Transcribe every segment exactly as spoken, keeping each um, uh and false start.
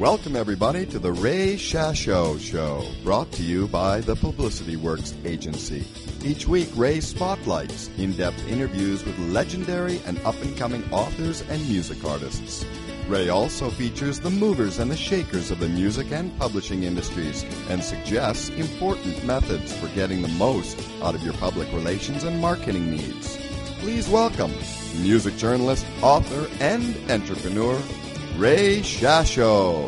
Welcome, everybody, to the Ray Shasho Show, brought to you by the Publicity Works Agency. Each week, Ray spotlights in-depth interviews with legendary and up-and-coming authors and music artists. Ray also features the movers and the shakers of the music and publishing industries and suggests important methods for getting the most out of your public relations and marketing needs. Please welcome music journalist, author, and entrepreneur, Ray Shasho.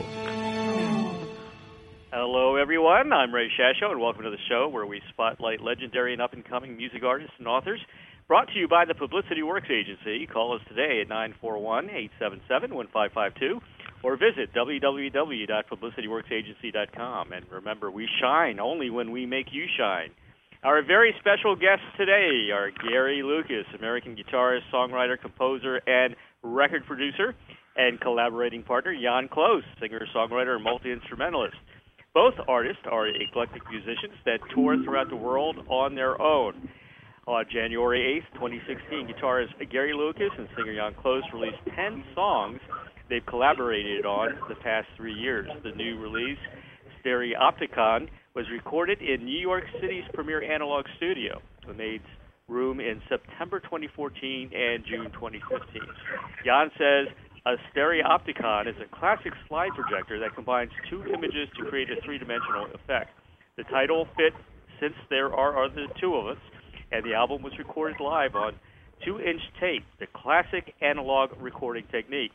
Hello, everyone. I'm Ray Shasho, and welcome to the show where we spotlight legendary and up-and-coming music artists and authors. Brought to you by the Publicity Works Agency. Call us today at nine four one, eight seven seven, one five five two or visit w w w dot publicity works agency dot com. And remember, we shine only when we make you shine. Our very special guests today are Gary Lucas, American guitarist, songwriter, composer, and record producer, and collaborating partner Jan Close, singer, songwriter, and multi-instrumentalist. Both artists are eclectic musicians that tour throughout the world on their own. On January eighth, twenty sixteen, guitarist Gary Lucas and singer Jan Close released ten songs they've collaborated on the past three years. The new release, Stereopticon, was recorded in New York City's premier analog studio. It made room in September twenty fourteen and June twenty fifteen. Jan says a Stereopticon is a classic slide projector that combines two images to create a three-dimensional effect. The title fit Since There Are the Two of Us, and the album was recorded live on two-inch tape, the classic analog recording technique.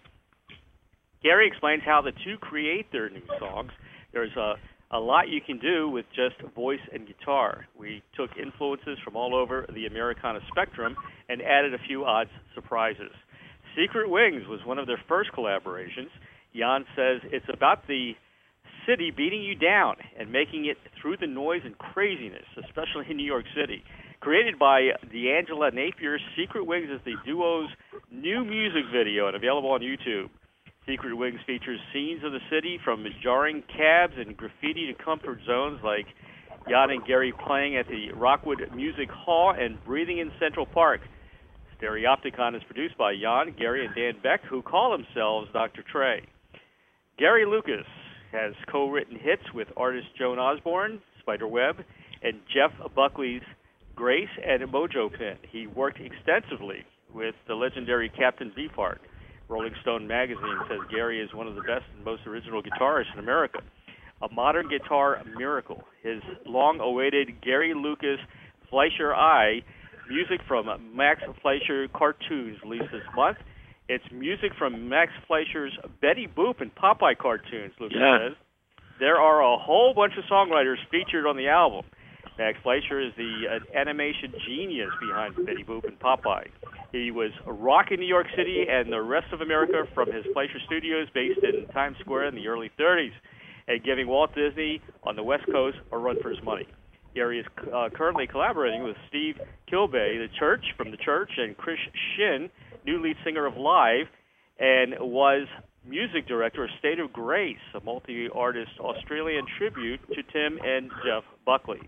Gary explains how the two create their new songs. There's a, a lot you can do with just voice and guitar. We took influences from all over the Americana spectrum and added a few odd surprises. Secret Wings was one of their first collaborations. Jan says it's about the city beating you down and making it through the noise and craziness, especially in New York City. Created by D'Angela Napier, Secret Wings is the duo's new music video and available on YouTube. Secret Wings features scenes of the city from jarring cabs and graffiti to comfort zones like Jan and Gary playing at the Rockwood Music Hall and breathing in Central Park. Stereopticon is produced by Jan, Gary, and Dan Beck, who call themselves Doctor Trey. Gary Lucas has co-written hits with artists Joan Osborne, Spiderweb, and Jeff Buckley's Grace and Mojo Pin. He worked extensively with the legendary Captain Beefheart. Rolling Stone magazine says Gary is one of the best and most original guitarists in America. A modern guitar miracle. His long-awaited Gary Lucas Fleischer Eye, music from Max Fleischer cartoons, released this month. It's music from Max Fleischer's Betty Boop and Popeye cartoons, Lucas yeah. says. There are a whole bunch of songwriters featured on the album. Max Fleischer is the uh, animation genius behind Betty Boop and Popeye. He was rocking New York City and the rest of America from his Fleischer Studios based in Times Square in the early thirties and giving Walt Disney on the West Coast a run for his money. Gary is uh, currently collaborating with Steve Kilbey, The Church, from The Church, and Chris Shin, new lead singer of Live, and was music director of State of Grace, a multi-artist Australian tribute to Tim and Jeff Buckley.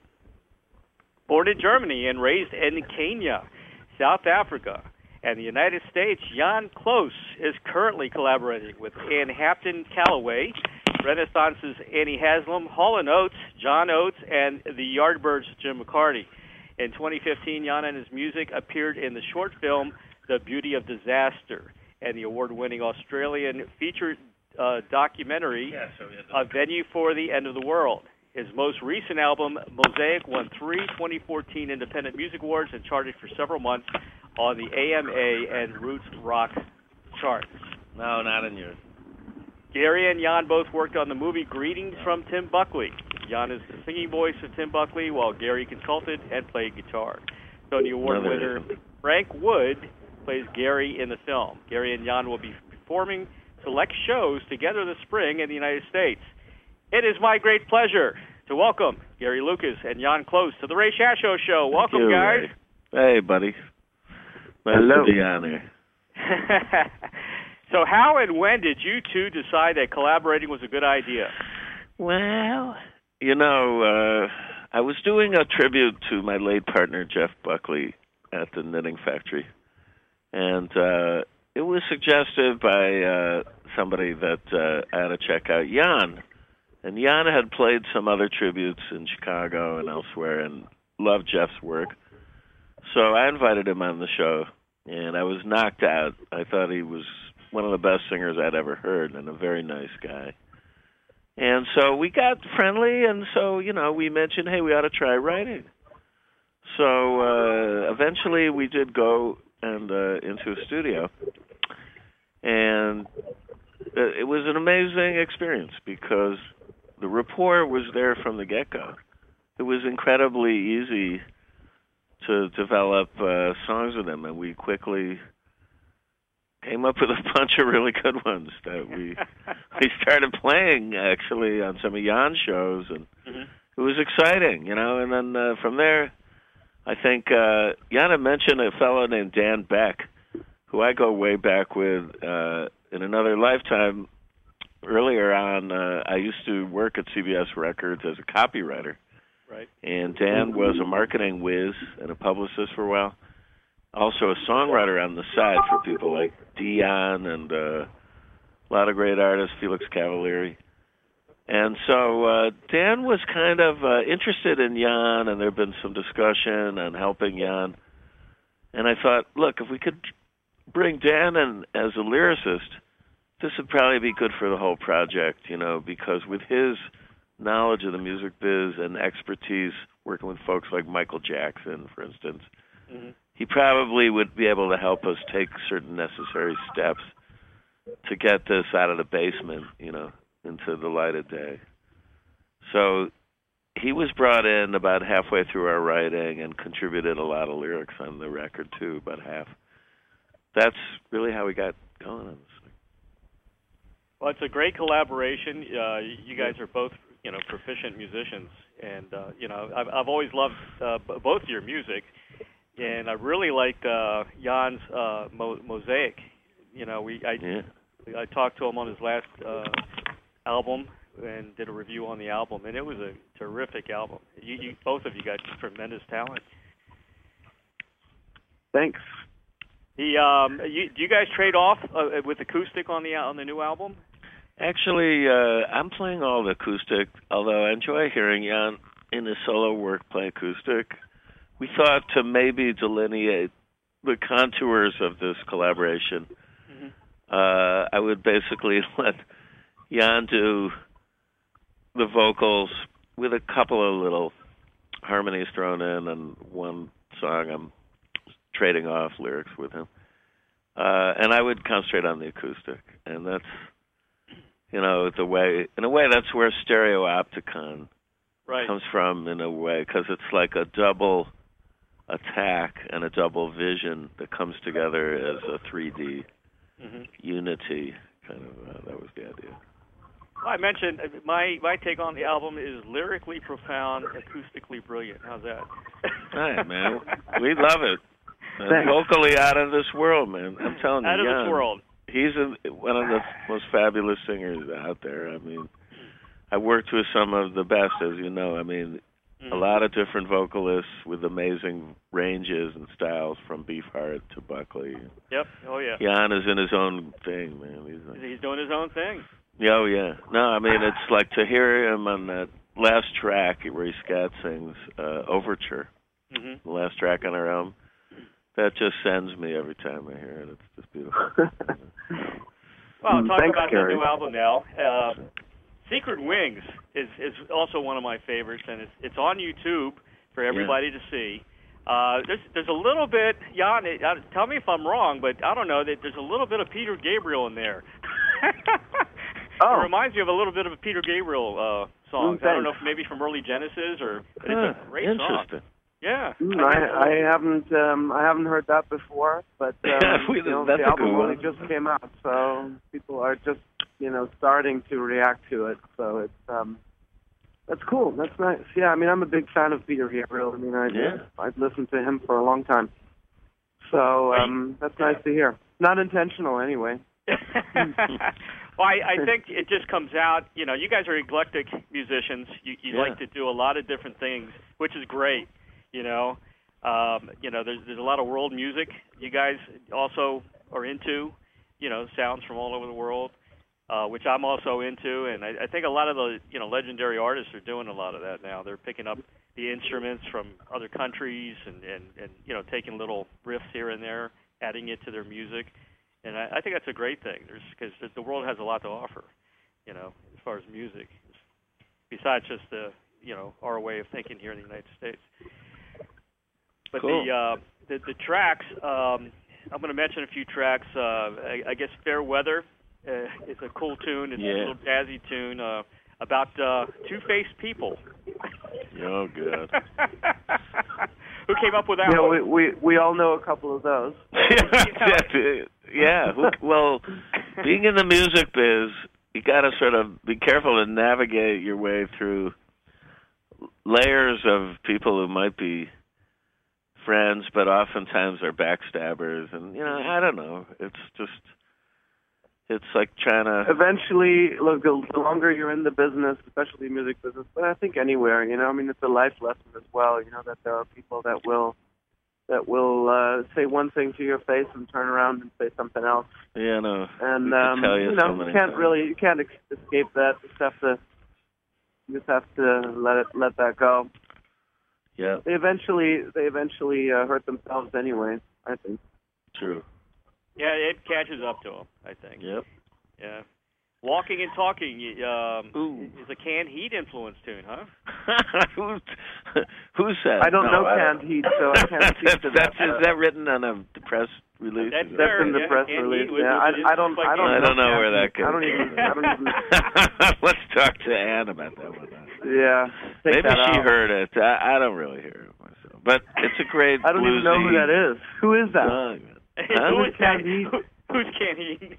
Born in Germany and raised in Kenya, South Africa, and the United States, Jan Close is currently collaborating with Ann Hampton Calloway, Renaissance's Annie Haslam, Hall and Oates, John Oates, and the Yardbirds' Jim McCarty. In twenty fifteen, Jan and his music appeared in the short film The Beauty of Disaster and the award-winning Australian feature uh, documentary yeah, so A Venue for the End of the World. His most recent album, Mosaic, won three twenty fourteen Independent Music Awards and charted for several months on the A M A and Roots Rock charts. No, not in yours. Gary and Jan both worked on the movie Greetings from Tim Buckley. Jan is the singing voice of Tim Buckley, while Gary consulted and played guitar. Tony Award winner Frank Wood plays Gary in the film. Gary and Jan will be performing select shows together this spring in the United States. It is my great pleasure to welcome Gary Lucas and Jan Close to the Ray Shasho Show. Welcome, you, guys. Ray. Hey, buddy. Nice Hello. to be on here. So how and when did you two decide that collaborating was a good idea? Well, you know, uh, I was doing a tribute to my late partner, Jeff Buckley, at the Knitting Factory. And uh, it was suggested by uh, somebody that uh, I had to check out Jan. And Jan had played some other tributes in Chicago and elsewhere and loved Jeff's work. So I invited him on the show, and I was knocked out. I thought he was one of the best singers I'd ever heard and a very nice guy. And so we got friendly, and so, you know, we mentioned, hey, we ought to try writing. So uh, eventually we did go and uh, into a studio, and it was an amazing experience because the rapport was there from the get-go. It was incredibly easy to develop uh, songs with him, and we quickly came up with a bunch of really good ones that we we started playing, actually, on some of Jan's shows, and mm-hmm. it was exciting, you know, and then uh, from there, I think uh, Jan had mentioned a fellow named Dan Beck, who I go way back with uh, in another lifetime. Earlier on, uh, I used to work at C B S Records as a copywriter. Right. And Dan was a marketing whiz and a publicist for a while. Also a songwriter on the side for people like Dion and uh, a lot of great artists, Felix Cavalieri. And so uh, Dan was kind of uh, interested in Jan, and there had been some discussion on helping Jan. And I thought, look, if we could bring Dan in as a lyricist, this would probably be good for the whole project, you know, because with his knowledge of the music biz and expertise working with folks like Michael Jackson, for instance, mm-hmm. he probably would be able to help us take certain necessary steps to get this out of the basement, you know, into the light of day. So he was brought in about halfway through our writing and contributed a lot of lyrics on the record, too, about half. That's really how we got going on this thing. Well, it's a great collaboration. Uh, you guys are both, you know, proficient musicians, and uh, you know, I've, I've always loved uh, b- both your music, and I really liked uh, Jan's uh, Mo- Mosaic. You know, we I yeah. I talked to him on his last uh, album and did a review on the album, and it was a terrific album. You, you both of you got tremendous talent. Thanks. The um, you, do you guys trade off uh, with acoustic on the on the new album? Actually, uh, I'm playing all the acoustic, although I enjoy hearing Jan in his solo work play acoustic. We thought to maybe delineate the contours of this collaboration. Mm-hmm. Uh, I would basically let Jan do the vocals with a couple of little harmonies thrown in, and one song I'm trading off lyrics with him. Uh, and I would concentrate on the acoustic, and that's, you know, the way, in a way, that's where Stereo Opticon right. comes from, in a way, because it's like a double attack and a double vision that comes together as a three D mm-hmm. unity, kind of, uh, that was the idea. Well, I mentioned, uh, my, my take on the album is lyrically profound, acoustically brilliant. How's that? All right, man. We love it. Uh, vocally out of this world, man. I'm telling you, out of Jan, this world. He's a, one of the most fabulous singers out there. I mean, I worked with some of the best, as you know. I mean, mm-hmm. a lot of different vocalists with amazing ranges and styles, from Beefheart to Buckley. Yep. Oh yeah. Jan is in his own thing, man. He's, like, He's doing his own thing. Yeah, oh yeah. No, I mean, it's like to hear him on that last track where he scat sings uh, Overture, mm-hmm. the last track on our album. That just sends me every time I hear it. It's just beautiful. Well, talk Thanks, about Gary. the new album now. Uh, Secret Wings is, is also one of my favorites, and it's it's on YouTube for everybody yeah. to see. Uh, there's there's a little bit, Jan, uh, tell me if I'm wrong, but I don't know, that there's a little bit of Peter Gabriel in there. Oh. It reminds me of a little bit of a Peter Gabriel uh, song. Mm, I don't know if maybe from early Genesis, or but it's huh, a great interesting. song. Yeah, mm, I, I haven't um, I haven't heard that before, but um, we, you know, that's the a album good only one. just came out, so people are just you know starting to react to it. So it's um, that's cool. That's nice. Yeah, I mean, I'm a big fan of Peter Gabriel. I mean, I yeah. I've listened to him for a long time, so um, that's nice to hear. Not intentional, anyway. Well, I, I think it just comes out, you know, you guys are eclectic musicians. You, you yeah. like to do a lot of different things, which is great, you know. Um, you know, there's, there's a lot of world music you guys also are into. you know, sounds from all over the world, uh, which I'm also into. And I, I think a lot of the, you know, legendary artists are doing a lot of that now. They're picking up the instruments from other countries and, and, and you know, taking little riffs here and there, adding it to their music. And I, I think that's a great thing, because the world has a lot to offer, you know, as far as music, besides just the, you know, our way of thinking here in the United States. But cool. the, uh, the the tracks, um, I'm going to mention a few tracks. Uh, I, I guess Fair Weather uh, is a cool tune. It's yeah. a little jazzy tune uh, about uh, two-faced people. Oh, good. Who came up with that yeah, one? we, we we all know a couple of those. yeah. Who, well, being in the music biz, you got to sort of be careful to navigate your way through layers of people who might be friends, but oftentimes are backstabbers, and you know, I don't know. It's just, it's like trying to. Eventually, look, the, the longer you're in the business, especially music business, but I think anywhere, you know, I mean, it's a life lesson as well. You know, that there are people that will, that will uh, say one thing to your face and turn around and say something else. Yeah, no. And um, you, you, you know, so you can't times. really, you can't ex- escape that. You just have to, you just have to let it, let that go. Yeah. They eventually, they eventually uh, hurt themselves anyway, I think. True. Yeah, it catches up to them, I think. Yep. Yeah. Walking and Talking um, Ooh. is a Canned Heat influence tune, huh? who, who said? I don't no, know I Canned don't. Heat, so I can't speak to that's, that. Is that written on a press release? That's, That's there, in the yeah, press Canned release. Heat was- Yeah, was- I, I don't, I don't, I know don't know Canned where that Heat. comes I don't even, from. I don't even. Let's talk to Ann about that one. Yeah. Take Maybe that she out. heard it. I, I don't really hear it myself, but it's a great. I don't bluesy even know who that is. Who is that? song. Who is Canned that? Heat? Who- Who's Canned Heat?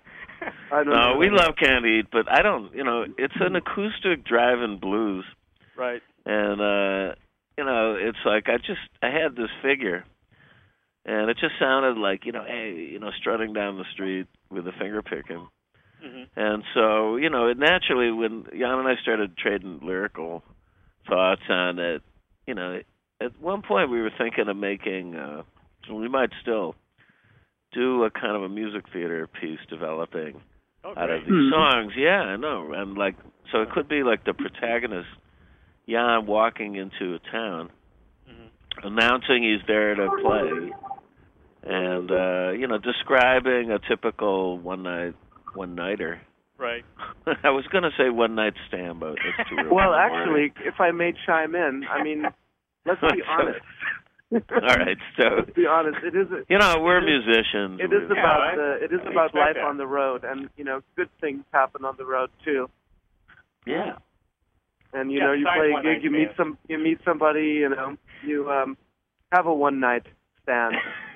I don't No, know. we love Canned Heat, but I don't. You know, it's an acoustic drive-in blues, Right. and uh, you know, it's like I just I had this figure, and it just sounded like you know, hey, you know, strutting down the street with a finger picking. Mm-hmm. And so, you know, it naturally, when Jan and I started trading lyrical thoughts on it, you know, at one point we were thinking of making, uh, we might still do a kind of a music theater piece developing Oh, out of great. these Hmm. songs. Yeah, I know. And like, so it could be like the protagonist, Jan, walking into a town, Mm-hmm. announcing he's there to play, and, uh, you know, describing a typical one-night one-nighter. Right. I was going to say one-night stand, but it's too early. Well, actually, if I may chime in, I mean, let's be honest. All right, so Let's be honest. It is. A, you know we're it is, musicians. It is We- about Yeah, uh, it is I about expect life that. on the road, and you know, good things happen on the road too. yeah. And you Yeah, know, you besides play a one gig, night you meet stand. some, you meet somebody, you know, you um have a one night stand.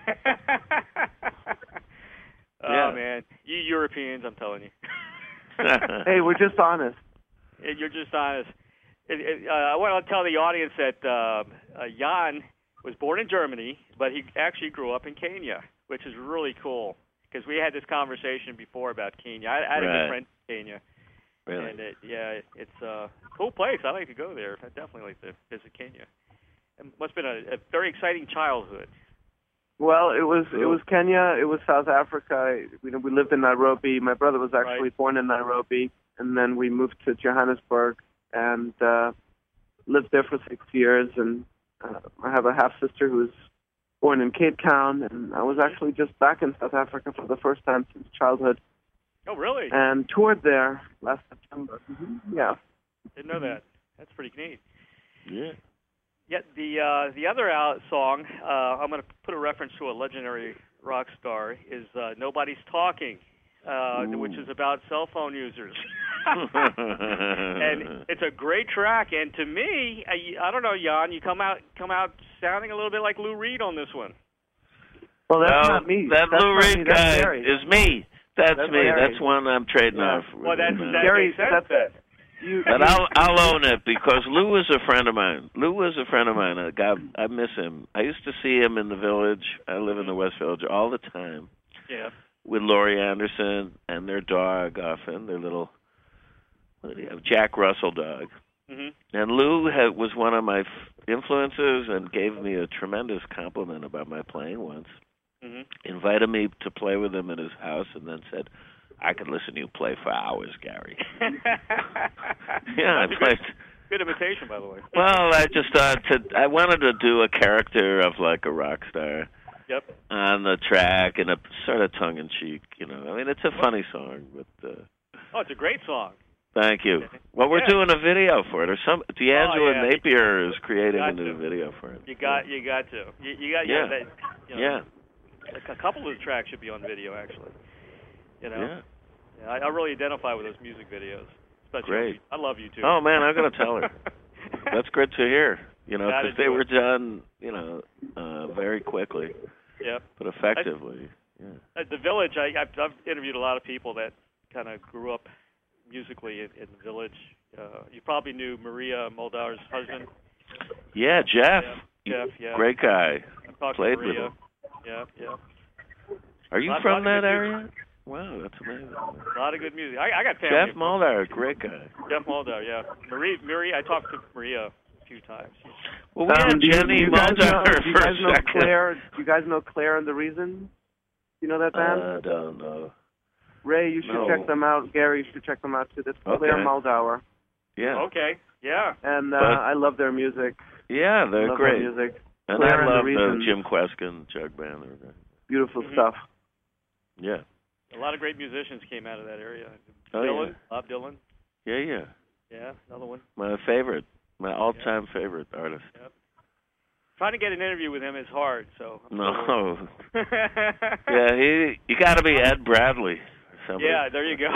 Oh, Yeah. man. You Europeans, I'm telling you. Hey, we're just honest. It- You're just honest. It, it, uh, I want to tell the audience that uh, uh, Jan was born in Germany, but he actually grew up in Kenya, which is really cool, because we had this conversation before about Kenya. I, I had a Right. good friend in Kenya, Really? and it, yeah, it's a cool place. I like to go there. I definitely like to visit Kenya. It must have been a, a very exciting childhood. Well, it was it Cool. was Kenya, it was South Africa. You know, we lived in Nairobi. My brother was actually Right. born in Nairobi, and then we moved to Johannesburg and uh, lived there for six years. And uh, I have a half sister who was born in Cape Town, and I was actually just back in South Africa for the first time since childhood, Oh, really? and toured there last September. Mm-hmm. Yeah. Didn't know that. That's pretty neat. Yeah. Yeah, the uh, the other out song, uh, I'm going to put a reference to a legendary rock star, is uh, Nobody's Talking, uh, which is about cell phone users. And it's a great track, and to me, I, I don't know, Jan, you come out come out sounding a little bit like Lou Reed on this one. Well, that's Well, not me. That that's Lou not Reed me. That's guy Gary. is me. That's, That's me. Gary. That's one I'm trading Yeah. off. with Well, that's, him. that Gary, makes sense that's- then. You, But you- I'll I'll own it, because Lou is a friend of mine. Lou was a friend of mine. A guy, I miss him. I used to see him in the Village. I live in the West Village all the time Yeah. with Laurie Anderson and their dog. Often their little what do you have, Jack Russell dog. hmm And Lou had, was one of my f- influences and gave me a tremendous compliment about my playing once. Mm-hmm. invited me to play with him in his house, and then said, "I could listen to you play for hours, Gary." Yeah, I played. Good, good imitation, by the way. Well, I just thought to, I wanted to do a character of like a rock star. Yep. On the track, and a sort of tongue in cheek, you know. I mean, it's a funny song, but. Uh, oh, it's a great song. Thank you. Well, we're yeah. doing a video for it, or some. D'Angelo oh, yeah. Napier is creating a new to. video for it. You got, you got to. You, you got, yeah, yeah. That, you know, yeah. A couple of the tracks should be on video, actually. You know. Yeah. yeah I, I really identify with those music videos. Especially Great. I love you too. Oh man, I'm gonna tell her. That's good to hear. You know, because they were done, you know, uh, very quickly. Yep. But effectively. I, yeah. At the Village, I, I've, I've interviewed a lot of people that kind of grew up musically in, in the Village. Uh, you probably knew Maria Moldauer's husband. Yeah, Jeff. Yeah, Jeff, yeah. Great guy. I talked Played to Maria. with him. Yeah, yeah. Are you lot, from lot that area? Wow, that's amazing. A lot of good music. I, I got family. Jeff Moldauer, great guy. Jeff Moldauer, yeah. Maria, Maria, I talked to Maria a few times. She's, well, we um, had Jenny Moldauer Do you guys for know a second. Claire? Do you guys know Claire and the Reason? You know that band? I don't know. Ray, you should no. check them out. Gary, you should check them out too. That's okay. Claire Moldauer. Yeah. Okay. Yeah. And uh, but, I love their music. Yeah, they're I love great. Their music. And Claire I love and the, the Jim Kweskin Jug Band. Beautiful mm-hmm. stuff. Yeah. A lot of great musicians came out of that area. Oh, Dylan, yeah. Bob Dylan. Yeah, yeah. Yeah, another one. My favorite, my all-time yeah. favorite artist. Yep. Trying to get an interview with him is hard, so. I'm no. yeah, he. You got to be Ed Bradley. Or somebody. Yeah, there you go.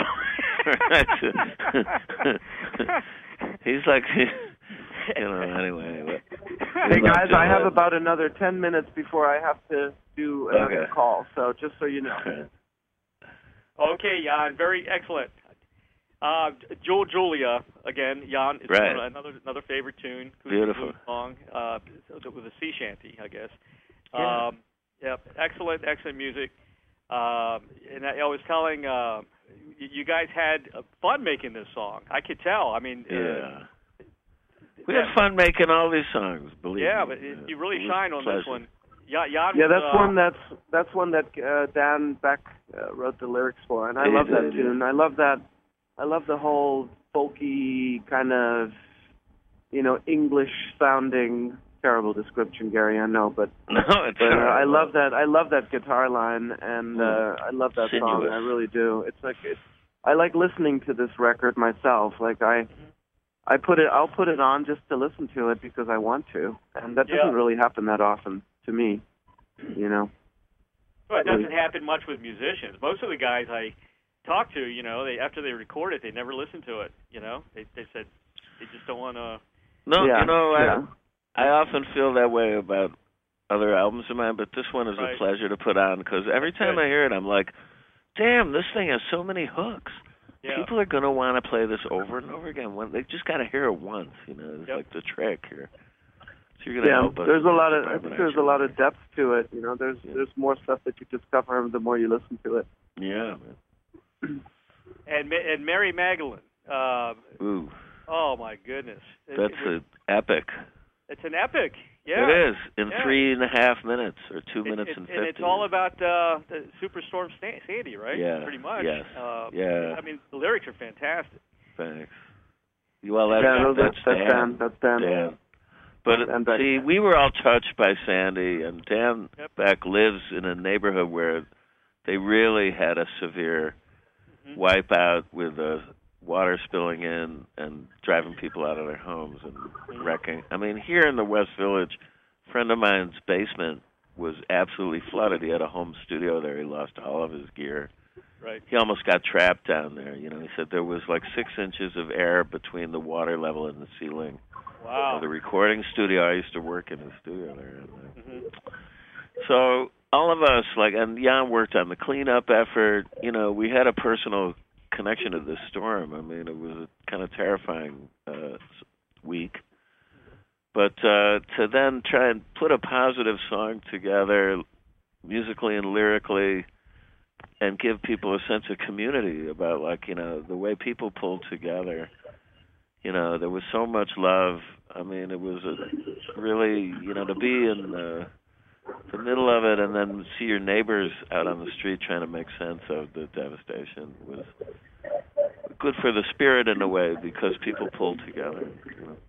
He's like, you know. Anyway. Hey guys, I have about another ten minutes before I have to do another okay. call. So just so you know. Okay, Jan, very excellent. Uh, Jewel Julia again. Jan, it's right. another another favorite tune. Beautiful song uh, with a sea shanty, I guess. Yeah. Um, yep, excellent, excellent music. Um, and I, I was telling uh, you guys had fun making this song. I could tell. I mean, yeah. Uh, we had fun making all these songs. Believe yeah, me. but it, you really it shine on pleasure. this one. Yeah, Jan yeah, was, that's uh, one that's that's one that uh, Dan Beck uh, wrote the lyrics for, and I he love that did, tune. Yeah. I love that. I love the whole folky kind of, you know, English-sounding. Terrible description, Gary. I know, but no, it's but, uh, I right. love that. I love that guitar line, and uh, I love that Sinuous. song. I really do. It's like it's, I like listening to this record myself. Like I, I put it. I'll put it on just to listen to it because I want to, and that doesn't yeah. really happen that often to me. You know. Well, it doesn't happen much with musicians. Most of the guys I talk to, you know, they after they record it, they never listen to it. You know, they they said they just don't want to. No, yeah, you know, yeah. I I often feel that way about other albums of mine, but this one is right. a pleasure to put on because every time Good. I hear it, I'm like, damn, this thing has so many hooks. Yeah. People are gonna want to play this over and over again. When they just got to hear it once, you know. It's yep. like the trick here. So you're gonna yeah, help us there's a lot of. I department, think there's actually. a lot of depth to it. You know, there's Yeah. there's more stuff that you discover the more you listen to it. Yeah. Man. And and Mary Magdalene. Uh, Ooh. oh my goodness. It, That's it was, an epic. It's an epic. Yeah. It is in yeah. three and a half minutes or two It, minutes it, and and fifty. it's all about uh, the Superstorm Sandy, right? Yeah. Pretty much. Yes. Uh, Yeah. I mean, the lyrics are fantastic. Thanks. Well, that's, yeah, no, that's, that's that's Dan. Dan. That's Dan. Dan. But Dan Beck. see, we were all touched by Sandy, and Dan Yep. Beck lives in a neighborhood where they really had a severe Mm-hmm. wipeout with the water spilling in and driving people out of their homes and Mm-hmm. wrecking. I mean, here in the West Village, a friend of mine's basement was absolutely flooded. He had a home studio there. He lost all of his gear. Right. He almost got trapped down there. You know, he said there was like six inches of air between the water level and the ceiling. Wow. Of the recording studio. I used to work in the studio there. And, uh, Mm-hmm. So all of us, like, and Jan worked on the cleanup effort. You know, we had a personal connection to this storm. I mean, it was a kind of terrifying uh, week. But uh, to then try and put a positive song together, musically and lyrically, and give people a sense of community about, like, you know, the way people pulled together. You know, there was so much love. I mean, it was a really, you know, to be in uh, the middle of it, and then see your neighbors out on the street trying to make sense of the devastation was good for the spirit in a way because people pulled together. You know.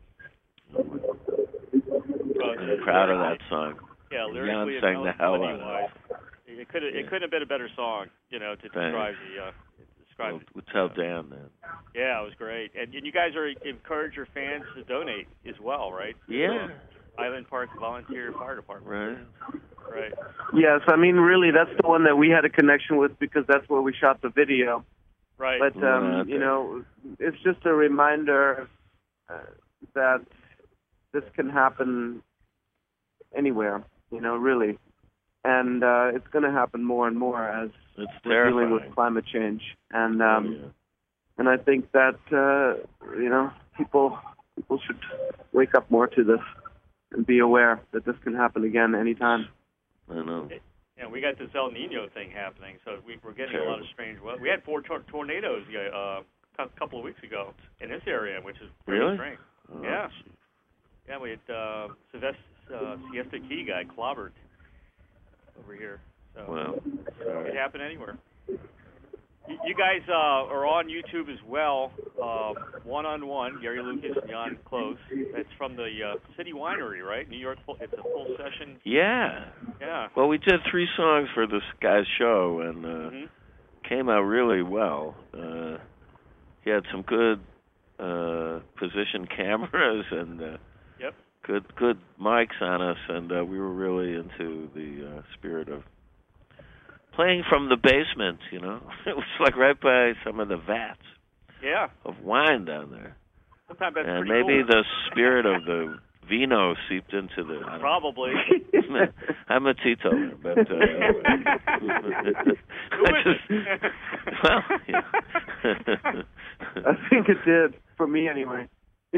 I'm proud of that song. Yeah, lyrically Jan sang the hell out of it. It could it couldn't have been a better song, you know, to describe Thanks. the uh, describe. We'll, we'll tell Dan that. Yeah, it was great, and, and you guys are encourage your fans to donate as well, right? Yeah. Island Park Volunteer Fire Department. Right. Right. Yes, I mean, really, that's the one that we had a connection with because that's where we shot the video. Right. But, um, Yeah, okay. you know, it's just a reminder uh, that this can happen anywhere, you know, really. And uh, it's going to happen more and more as It's we're dealing terrifying. with climate change. And um, Oh, yeah. and I think that, uh, you know, people people should wake up more to this and be aware that this can happen again anytime. I know. Yeah, we got this El Nino thing happening, so we, we're getting a lot of strange weather. We had four tor- tornadoes uh, a couple of weeks ago in this area, which is pretty Really? strange. Oh, Yeah. Yeah, we had uh, Sylvester uh, Siesta Key guy clobbered over here. So Wow. it could happen anywhere. You, you guys uh, are on YouTube as well, uh, one-on-one, Gary Lucas and Jan Close. It's from the uh, City Winery, right? New York, full, it's a full session. Yeah. Yeah. Well, we did three songs for this guy's show, and uh, Mm-hmm. came out really well. Uh, he had some good uh, position cameras and uh, Yep. good good mics on us, and uh, we were really into the uh, spirit of playing from the basement. You know, it was like right by some of the vats Yeah. of wine down there, Sometimes that's and pretty maybe cool. the spirit of the vino seeped into the. I don't Probably. know. I'm a teetotaler, but uh, I just well, yeah. I think it did, for me anyway.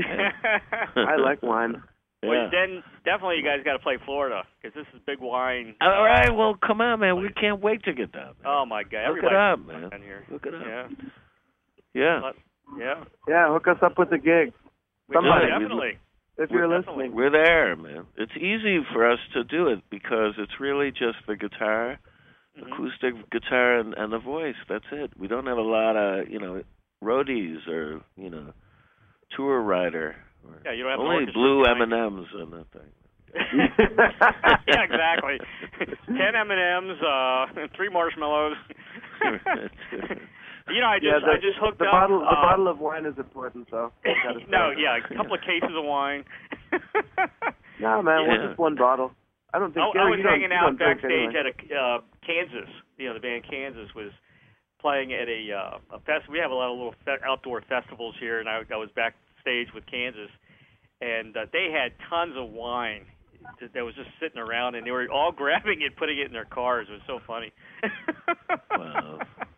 I like wine. Well, Yeah. then definitely you guys got to play Florida because this is big wine. All right, well, come on, man. We can't wait to get down there. Oh my God! Look Everybody it up, man. down here. Look it up. Yeah. Yeah. But- yeah. Yeah, hook us up with a gig. We- Somebody. yeah, definitely. If you're We're listening. We're there, man. It's easy for us to do it because it's really just the guitar, Mhm. acoustic guitar, and, and the voice. That's it. We don't have a lot of, you know, roadies or, you know, tour rider. Or Yeah, you don't have an only orchestra blue M behind and you. M's and that thing. Yeah, exactly. Ten M and M's, uh, three marshmallows. You know, I just yeah, the, I just hooked the up. bottle. The uh, bottle of wine is important, though. Gotta no, say. yeah, a couple of cases of wine. No, man, Yeah. one, just one bottle. I don't think. I, I Gary, was you don't- hanging you out don't drink backstage anyway. at a uh, Kansas. You know, the band Kansas was playing at a uh, a fest. We have a lot of little fe- outdoor festivals here, and I, I was backstage with Kansas, and uh, they had tons of wine that, that was just sitting around, and they were all grabbing it, putting it in their cars. It was so funny. Wow.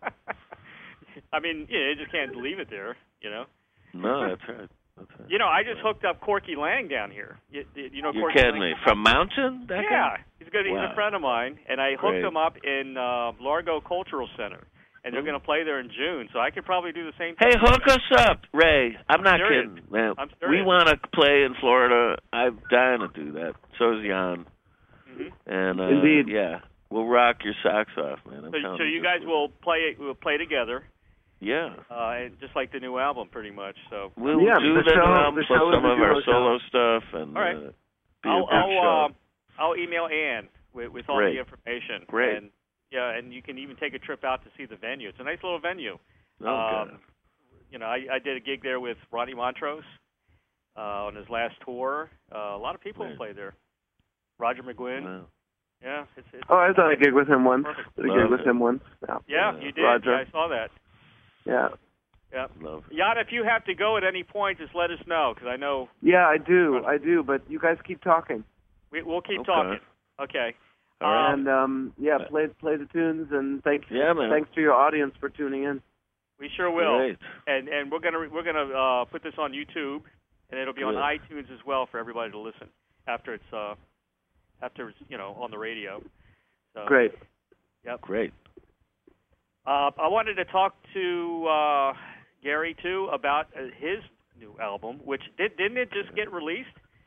I mean, yeah, you just can't leave it there, you know. No, that's right. That's right. You know, I just hooked up Corky Lang down here. You, you know, You're Corky kidding Lang? me. From Mountain? That Yeah, guy? he's good. He's Wow. a friend of mine, and I hooked Great. him up in uh, Largo Cultural Center, and they're Hmm. going to play there in June. So I could probably do the same thing. Hey, hook us up, Ray. I'm not serious. kidding, man. I'm We serious. want to play in Florida. I'm dying to do that. So is Jan. hmm And uh, Indeed. yeah, we'll rock your socks off, man. I'm So, telling so you this guys is- will play we'll play together, Yeah. uh, and just like the new album, pretty much. So We'll Yeah, do the the, show- album the plus show is some a of our duo solo stuff and All right. uh, be I'll a big I'll, show. uh, I'll email Ann with, with all Great. the information. Great. And, yeah, and you can even take a trip out to see the venue. It's a nice little venue. Oh, um, God. You know, I, I did a gig there with Ronnie Montrose uh, on his last tour. Uh, a lot of people Right. play there. Roger McGuinn. Wow. Yeah, it's, it's Oh, I've done a gig with him once. Perfect. Did a Love gig with it. him once. Yeah. yeah, Yeah. you did. Roger. Yeah, I saw that. Yeah. Yeah. Love it. Jan, if you have to go at any point, just let us know because I know Yeah, I do. I do. But you guys keep talking. we, we'll keep Okay. talking. Okay. All right. And um, yeah, play play the tunes and thanks Yeah, man. thanks to your audience for tuning in. We sure will. Great. And and we're gonna we're gonna uh, put this on YouTube, and it'll be on Good. iTunes as well for everybody to listen after it's uh after it's you know on the radio. So, Great. Yep. Great. Uh, I wanted to talk to uh, Gary too about uh, his new album, which did didn't it just get released?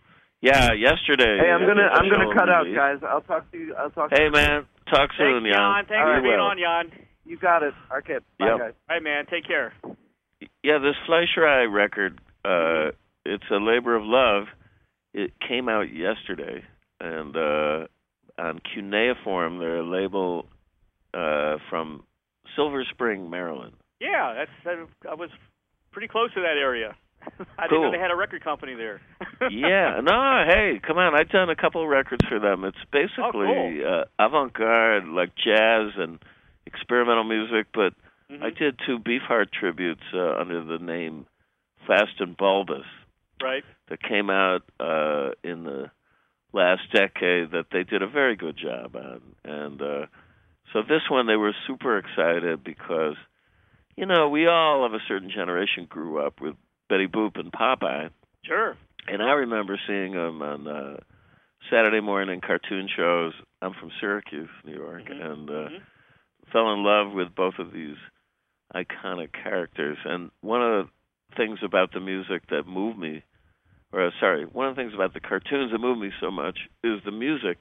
Yeah, yesterday. Hey, I'm uh, gonna I'm gonna official cut out, release. guys. I'll talk to you. I'll talk. Hey, to you. man. Talk soon, Thanks, Jan. Thanks Be for being well. on, Jan. You got it. Okay. Bye, Yep. guys. All right, man. Take care. Yeah, this Fleischerei record, uh, it's a labor of love. It came out yesterday, and uh, on Cuneiform, they're a label uh, from Silver Spring, Maryland. Yeah, that's. I, I was pretty close to that area. I didn't Cool. know they had a record company there. Yeah, no, hey, come on. I've done a couple of records for them. It's basically Oh, cool. uh, avant-garde, like jazz and experimental music, but Mhm. I did two Beefheart tributes uh, under the name Fast and Bulbous Right. that came out uh, in the last decade that they did a very good job on. And uh, so this one, they were super excited because, you know, we all of a certain generation grew up with Betty Boop and Popeye. Sure. And I remember seeing them on uh, Saturday morning cartoon shows. I'm from Syracuse, New York, Mhm. and uh, Mhm. fell in love with both of these iconic characters. And one of the things about the music that moved me, or uh, sorry, one of the things about the cartoons that moved me so much is the music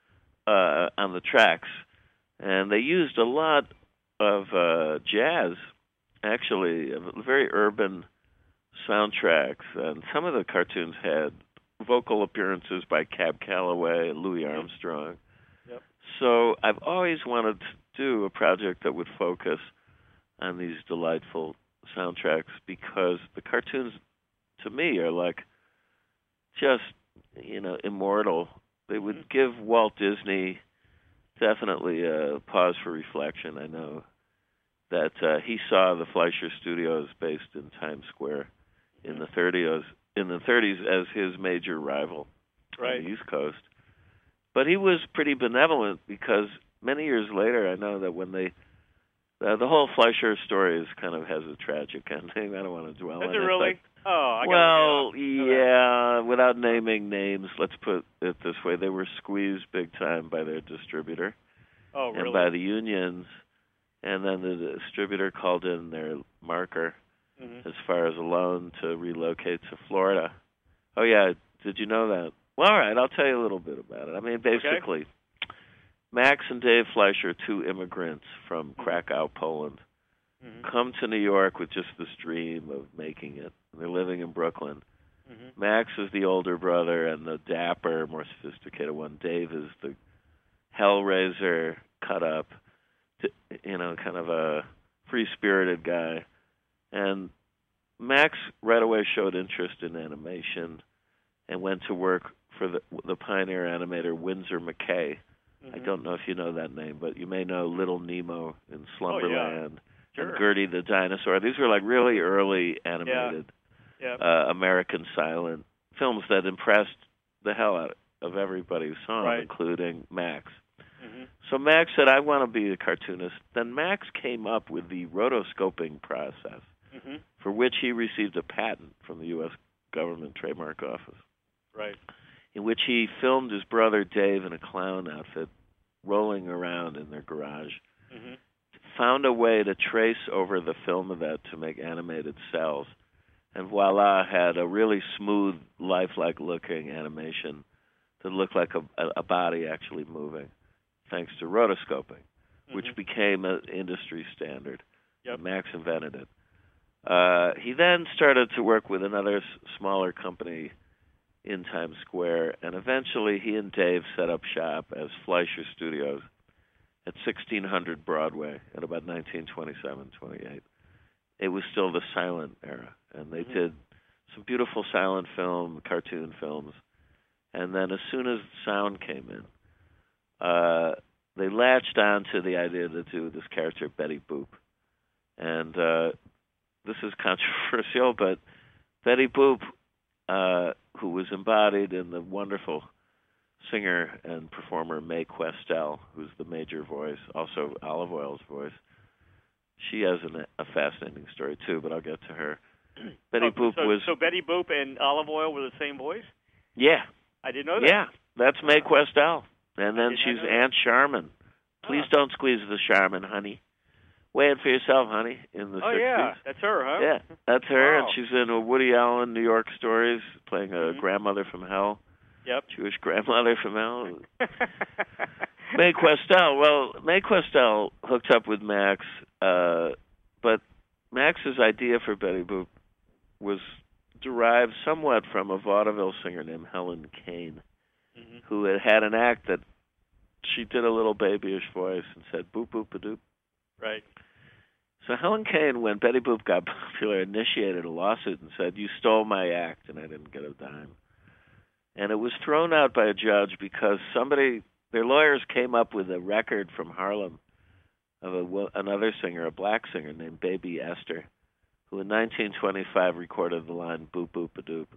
uh, on the tracks. And they used a lot of uh, jazz, actually, uh, very urban soundtracks, and some of the cartoons had vocal appearances by Cab Calloway and Louis Armstrong. Yep. So I've always wanted to do a project that would focus on these delightful soundtracks because the cartoons, to me, are like just, you know, immortal. They would give Walt Disney definitely a pause for reflection. I know that uh, he saw the Fleischer Studios based in Times Square in the thirties, in the thirties as his major rival Right. on the East Coast. But he was pretty benevolent because many years later, I know that when they uh, the whole Fleischer story is kind of has a tragic ending. I don't want to dwell Is on it it. really? but- Oh, I well, gotta look it up. Okay. yeah, without naming names, let's put it this way. They were squeezed big time by their distributor Oh, and really? by the unions, and then the distributor called in their marker Mhm. as far as a loan to relocate to Florida. Oh, yeah, did you know that? Well, all right, I'll tell you a little bit about it. I mean, basically, Max and Dave Fleischer, two immigrants from Krakow, Poland, Mhm. come to New York with just this dream of making it. They're living in Brooklyn. Mhm. Max is the older brother and the dapper, more sophisticated one. Dave is the hellraiser, cut up, you know, kind of a free-spirited guy. And Max right away showed interest in animation and went to work for the, the pioneer animator Winsor McKay. I Mhm. don't know if you know that name, but you may know Little Nemo in Slumberland Sure. and Gertie the Dinosaur. These were like really early animated Yeah. uh, American silent films that impressed the hell out of everybody who saw them, Right. including Max. Mhm. So Max said, I want to be a cartoonist. Then Max came up with the rotoscoping process, Mhm. for which he received a patent from the U S Government Trademark Office, Right. in which he filmed his brother Dave in a clown outfit rolling around in their garage, Mhm. found a way to trace over the film of that to make animated cells, and voila, had a really smooth, lifelike looking animation that looked like a, a body actually moving, thanks to rotoscoping, which Mhm. became an industry standard. Yep. Max invented it. Uh, he then started to work with another s- smaller company in Times Square, and eventually he and Dave set up shop as Fleischer Studios at sixteen hundred Broadway at about nineteen twenty-seven, twenty-eight. It was still the silent era, and they Mhm. did some beautiful silent film, cartoon films. And then as soon as sound came in, uh, they latched on to the idea to do this character, Betty Boop. And uh, this is controversial, but Betty Boop, uh, who was embodied in the wonderful singer and performer Mae Questel, who's the major voice, also Olive Oil's voice. She has an, a fascinating story, too, but I'll get to her. Betty Oh, Boop so, was... So Betty Boop and Olive Oil were the same voice? Yeah. I didn't know that. Yeah, that's Mae Questel. And I then did not she's know that. Aunt Charmin. Please Oh. don't squeeze the Charmin, honey. Weigh it for yourself, honey, in the Oh, sixties. yeah. That's her, huh? Yeah, that's her, Wow. and she's in a Woody Allen New York Stories, playing a Mhm. grandmother from hell. Yep. Jewish grandmother from Al. Mae Questel. Well, Mae Questel hooked up with Max, uh, but Max's idea for Betty Boop was derived somewhat from a vaudeville singer named Helen Kane, mm-hmm. who had had an act that she did a little babyish voice and said boop boop a doop. Right. So Helen Kane, when Betty Boop got popular, initiated a lawsuit and said, "You stole my act, and I didn't get a dime." And it was thrown out by a judge because somebody, their lawyers came up with a record from Harlem of a, another singer, a black singer named Baby Esther, who in nineteen twenty-five recorded the line "boop boop a doop"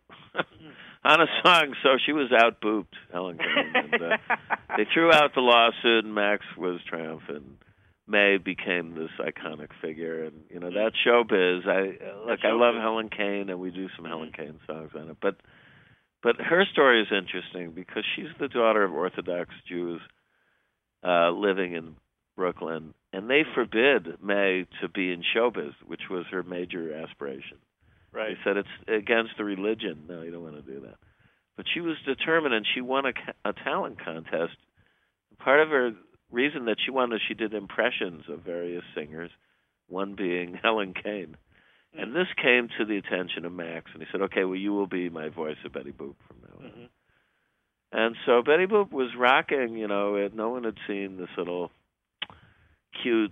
on a song. So she was out booped, Helen Kane. And, uh, they threw out the lawsuit, and Max was triumphant. Mae became this iconic figure, and you know that's showbiz. I look, I love Helen Kane, and we do some Helen Kane songs on it. But but her story is interesting because she's the daughter of Orthodox Jews uh, living in Brooklyn, and they forbid Mae to be in showbiz, which was her major aspiration. Right. They said it's against the religion. No, you don't want to do that. But she was determined, and she won a, a talent contest. Part of her reason that she won is she did impressions of various singers, one being Helen Kane. Mm-hmm. And this came to the attention of Max, and he said, "Okay, well, you will be my voice of Betty Boop from now on." Mm-hmm. And so Betty Boop was rocking, you know, and no one had seen this little cute,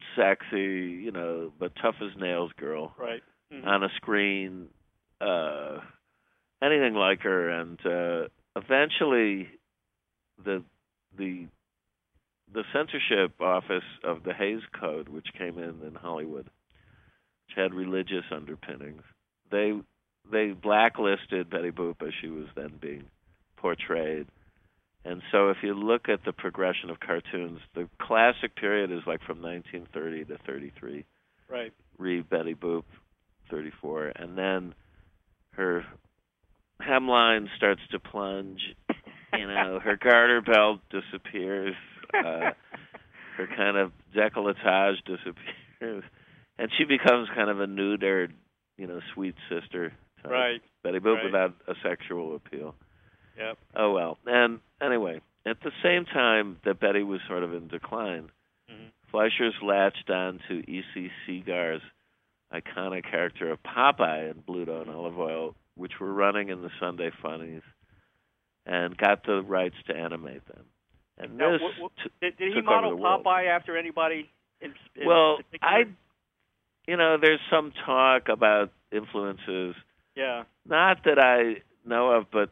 sexy, you know, but tough as nails girl right. mm-hmm. on a screen, uh, anything like her. And uh, eventually the the the censorship office of the Hays Code, which came in in Hollywood, which had religious underpinnings, they they blacklisted Betty Boop as she was then being portrayed. And so if you look at the progression of cartoons, the classic period is like from nineteen thirty to thirty-three. Right. Read Betty Boop, thirty-four. And then her hemline starts to plunge. You know, her garter belt disappears. Uh, her kind of décolletage disappears. And she becomes kind of a neutered, you know, sweet sister type. Right. Betty Boop right. without a sexual appeal. Yep. Oh, well. And anyway, at the same time that Betty was sort of in decline, mm-hmm. Fleischers latched on to E C. Segar's iconic character of Popeye in Bluto and Olive Oil, which were running in the Sunday Funnies, and got the rights to animate them. And now, this what, what, t- did, did he took model over the world. Popeye after anybody in, in well, particular? I, you know, there's some talk about influences. Yeah. Not that I know of, but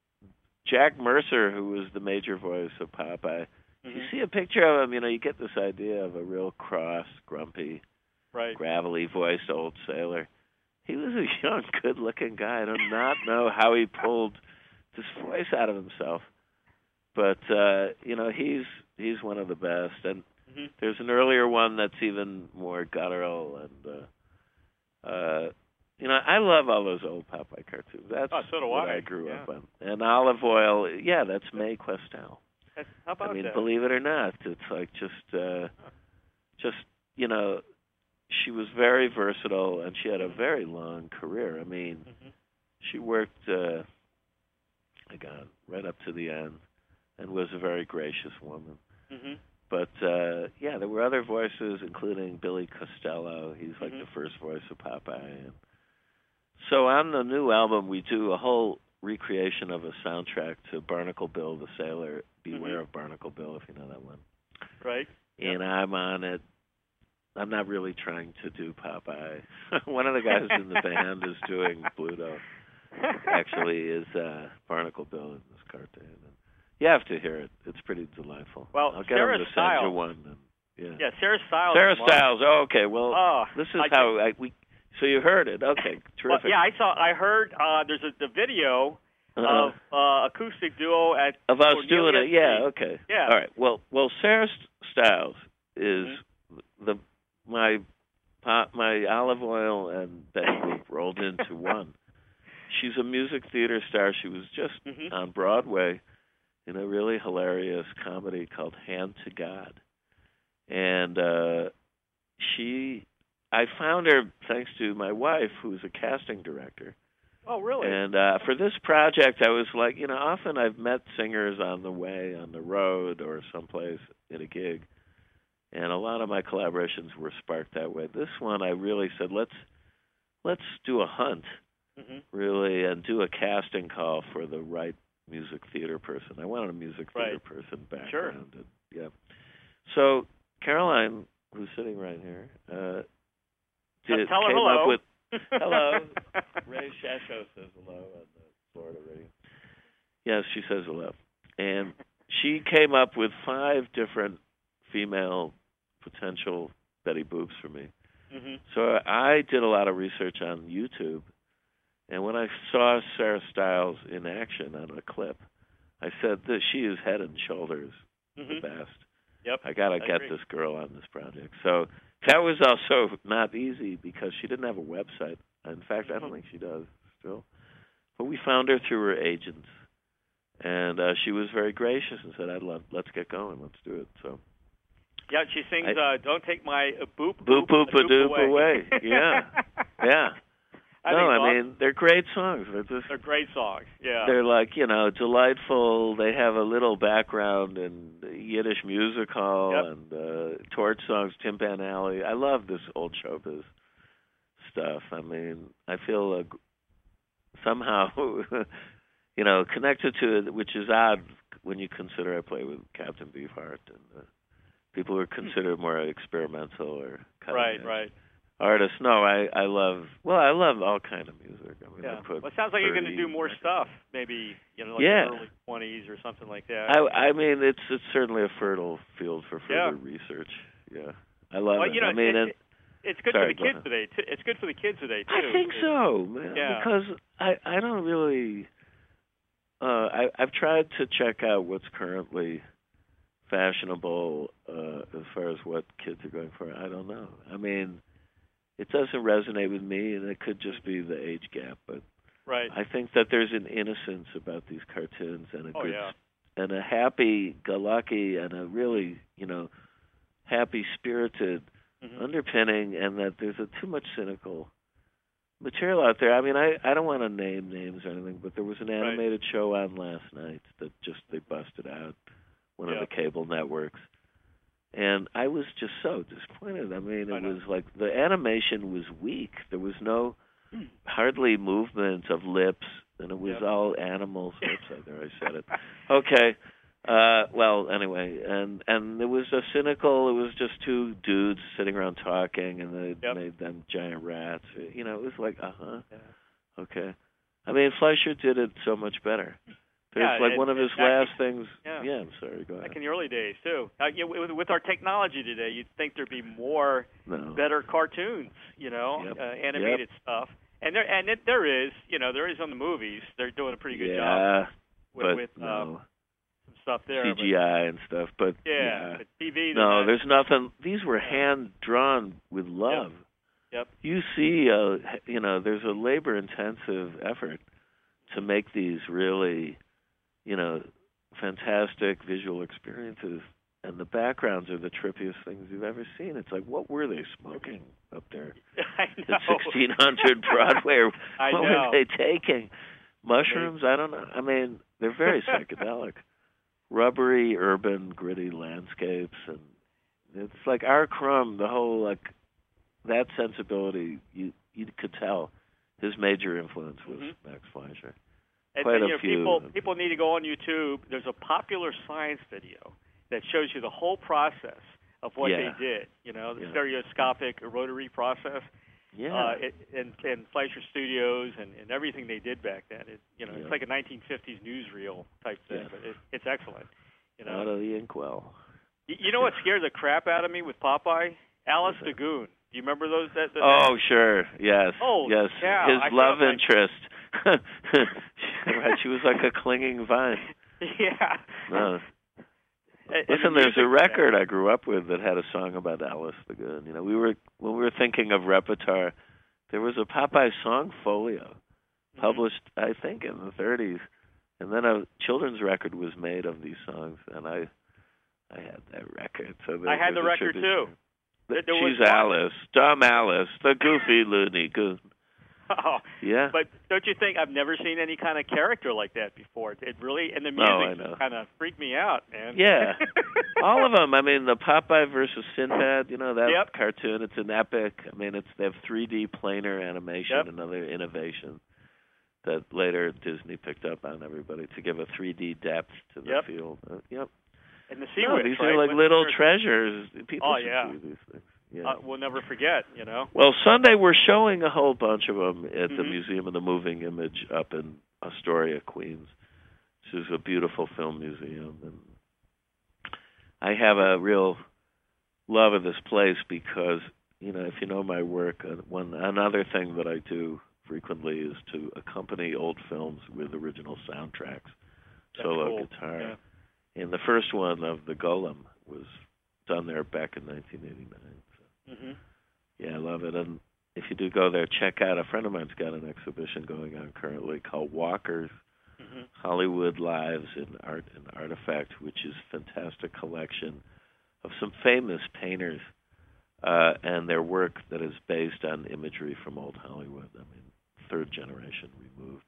Jack Mercer, who was the major voice of Popeye, mm-hmm. you see a picture of him, you know, you get this idea of a real cross, grumpy, right. gravelly-voiced old sailor. He was a young, good-looking guy. I do not know how he pulled this voice out of himself. But, uh, you know, he's he's one of the best. And mm-hmm. there's an earlier one that's even more guttural. And, uh, uh, you know, I love all those old Popeye cartoons. That's oh, so do what I. I grew yeah. up on. And Olive Oil, yeah, that's Mae Questel. How about I mean, that? believe it or not, it's like just, uh, just you know, she was very versatile, and she had a very long career. I mean, mm-hmm. she worked, uh, my God, right up to the end, and was a very gracious woman. Mm-hmm. But, uh, yeah, there were other voices, including Billy Costello. He's like mm-hmm. the first voice of Popeye. And so on the new album, we do a whole recreation of a soundtrack to Barnacle Bill the Sailor, Beware mm-hmm. of Barnacle Bill, if you know that one. Right. And yep. I'm on it. I'm not really trying to do Popeye. One of the guys in the band is doing Bluto. Actually, is uh, Barnacle Bill in this cartoon. And you have to hear it. It's pretty delightful. Well, I'll get Sarah him to Stiles. send you one. And, yeah. yeah, Sarah Stiles. Sarah Stiles. Oh, okay. Well, oh, this is I how I, we. So you heard it. Okay, terrific. Well, yeah, I saw. I heard. Uh, there's a the video uh-huh. of uh, acoustic duo at of us Cornelia doing it. Yeah. Street. Okay. Yeah. All right. Well, well, Sarah Stiles is mm-hmm. the my my Olive Oil and Betty Boop rolled into one. She's a music theater star. She was just mm-hmm. on Broadway in a really hilarious comedy called Hand to God. And uh, she, I found her thanks to my wife, who's a casting director. Oh, really? And uh, for this project, I was like, you know, often I've met singers on the way, on the road, or someplace at a gig, and a lot of my collaborations were sparked that way. This one, I really said, let's let's do a hunt, mm-hmm. really, and do a casting call for the right music theater person. I wanted a music theater right. person background. Sure. And, yeah. So Caroline, who's sitting right here, uh, did, Tell her came hello. up with hello. Ray Shasho says hello on the Florida radio. Yes, she says hello. And she came up with five different female potential Betty Boops for me. Mm-hmm. So I did a lot of research on YouTube, and when I saw Sarah Stiles in action on a clip, I said that she is head and shoulders mm-hmm. the best. Yep. I got to I get agree. this girl on this project. So that was also not easy because she didn't have a website. In fact, I don't think she does still. But we found her through her agents, and uh, she was very gracious and said, "I'd love, let's get going, let's do it." So. Yeah, she sings, I, uh, Don't Take My uh, Boop, Boop, Boop, Boop, a Doop Away. away. Yeah, yeah. I no, think I awesome. mean, they're great songs. They're just They're great songs, yeah. They're like, you know, delightful. They have a little background in Yiddish music hall Yep. and uh, torch songs, Tim Van Alley. I love this old showbiz stuff. I mean, I feel uh, somehow, you know, connected to it, which is odd when you consider I play with Captain Beefheart and uh, people who are considered more experimental or cutting right, edge right. artists. No, I I love well, I love all kind of music. I mean, Yeah. I put Well, it sounds like you're going to thirty do more records. stuff, maybe you know, like Yeah. the early twenties or something like that. I I mean, it's it's certainly a fertile field for further Yeah. research. Yeah, I love well, it. you know, I mean, it, and, it, it's good sorry, for the go kids ahead. today. Too. It's good for the kids today too. I think It's- so, man. Yeah. Because I I don't really. Uh, I I've tried to check out what's currently fashionable uh, as far as what kids are going for. I don't know. I mean, it doesn't resonate with me, and it could just be the age gap. But Right. I think that there's an innocence about these cartoons and a Oh good yeah. and a happy-go-lucky and a really, you know, happy-spirited Mhm. underpinning, and that there's a too much cynical material out there. I mean, I, I don't want to name names or anything, but there was an Right. animated show on last night that just they busted out, one Yeah. of the cable networks. And I was just so disappointed. I mean, I it know. was like the animation was weak. There was no Hmm. hardly movement of lips, and it was Yep. all animals. Oops, there I said it. Okay. Uh, well, anyway, and and it was a cynical. It was just two dudes sitting around talking, and they Yep. made them giant rats. You know, it was like, uh huh, Yeah. okay. I mean, Fleischer did it so much better. There's Yeah, like it- one of it- his actually- last things. yeah. Yeah, I'm sorry. Go ahead. Back in the early days too. Uh, you know, with, with our technology today, you'd think there'd be more No. better cartoons, you know, Yep. uh, animated stuff. And there and it, there is, you know, there is on the movies. They're doing a pretty good job yeah, with, but with no. um, some stuff there. C G I and stuff, but But, yeah, yeah. but T V. they're No, not- there's nothing. These were Yeah. hand drawn with love. Yep. You see, uh, you know, there's a labor intensive effort to make these really, you know, fantastic visual experiences, and the backgrounds are the trippiest things you've ever seen. It's like, what were they smoking up there I know. at sixteen hundred Broadway? Or I what know. were they taking? Mushrooms? I don't know. I mean, they're very psychedelic. Rubbery, urban, gritty landscapes, and it's like R. Crumb, the whole, like, that sensibility, you you could tell his major influence was Mhm. Max Fleischer. And, Quite and, a you know, few. people people need to go on YouTube. There's a popular science video that shows you the whole process of what Yeah. they did. You know, the Yeah. stereoscopic rotary process. Yeah. Uh, it, and, and Fleischer Studios and, and everything they did back then. It, you know, Yeah. it's like a nineteen fifties newsreel type thing, Yeah. but it, it's excellent. You know, Out of the inkwell. you, you know what scared the crap out of me with Popeye? Alice What's the that? Goon. Do you remember those? That, that, Oh, sure. Yes. Oh, yes. yeah, His I love felt like- interest. Right. She was like a clinging vine. yeah. No. And- and Listen, the there's a music- record I grew up with that had a song about Alice the Goon. You know, we were when we were thinking of repertoire, there was a Popeye song folio Mhm. published, I think, in the thirties, and then a children's record was made of these songs, and I, I had that record. So there, I had there's the a record tradition. too. There- there was She's one- Alice, dumb Alice, the goofy loony goon. Oh, yeah. But don't you think I've never seen any kind of character like that before? It really, and the Oh, I music know. kind of freaked me out, man. Yeah. All of them. I mean, the Popeye versus Sinbad, you know, that Yep. cartoon, it's an epic. I mean, it's they have three D planar animation, Yep. another innovation that later Disney picked up on everybody to give a three D depth to the Yep. field. Uh, yep. And the No, Seawitch, these right? are like When little they're- treasures. People Oh, should yeah. see these things. Yeah. Uh, we'll never forget, you know. Well, Sunday we're showing a whole bunch of them at the Mhm. Museum of the Moving Image up in Astoria, Queens. This is a beautiful film museum, and I have a real love of this place because, you know, if you know my work, uh, one another thing that I do frequently is to accompany old films with original soundtracks, That's solo cool. guitar. Yeah. And the first one of The Golem was done there back in nineteen eighty-nine. So. hmm Yeah, I love it. And if you do go there, check out, a friend of mine's got an exhibition going on currently called Walkers, hmm Hollywood Lives in Art and Artifact, which is a fantastic collection of some famous painters uh, and their work that is based on imagery from old Hollywood. I mean, third generation removed.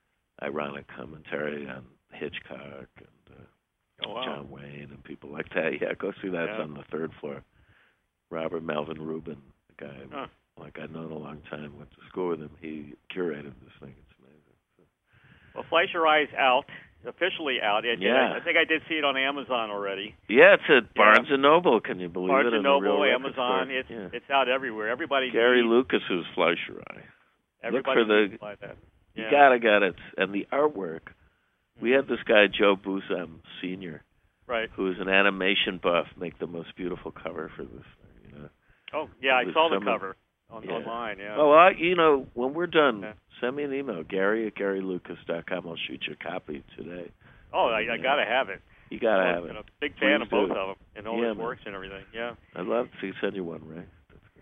Ironic commentary on Hitchcock and uh, Oh, wow. John Wayne and people like that. Yeah, go see that. It's Yeah. on the third floor. Robert Melvin Rubin, the guy Huh. like I've known a long time, went to school with him. He curated this thing. It's amazing. So. Well, Flash Your Eyes out, officially out. I, Yeah. I, I think I did see it on Amazon already. Yeah, it's at Barnes and Noble. Can you believe Barnes it? and In a real Noble, record Amazon. store. It's yeah. it's out everywhere. Everybody. Gary needs, Lucas's Flash Your Eye. Everybody Look for the. needs to buy that. You Yeah. gotta get it, and the artwork. We had this guy Joe Busam Senior, Right. who is an animation buff, make the most beautiful cover for this thing. You know. Oh, yeah, I With saw the some of- cover on, yeah. online. Yeah. Oh, well, I, you know, when we're done, Okay. send me an email, Gary at Gary Lucas dot com. I'll shoot you a copy today. Oh, I, I gotta have it. You gotta I'm have it. a big fan Please of both do. of them and all Yeah, his man. works and everything. Yeah. I'd love to send you one, Ray. That's great.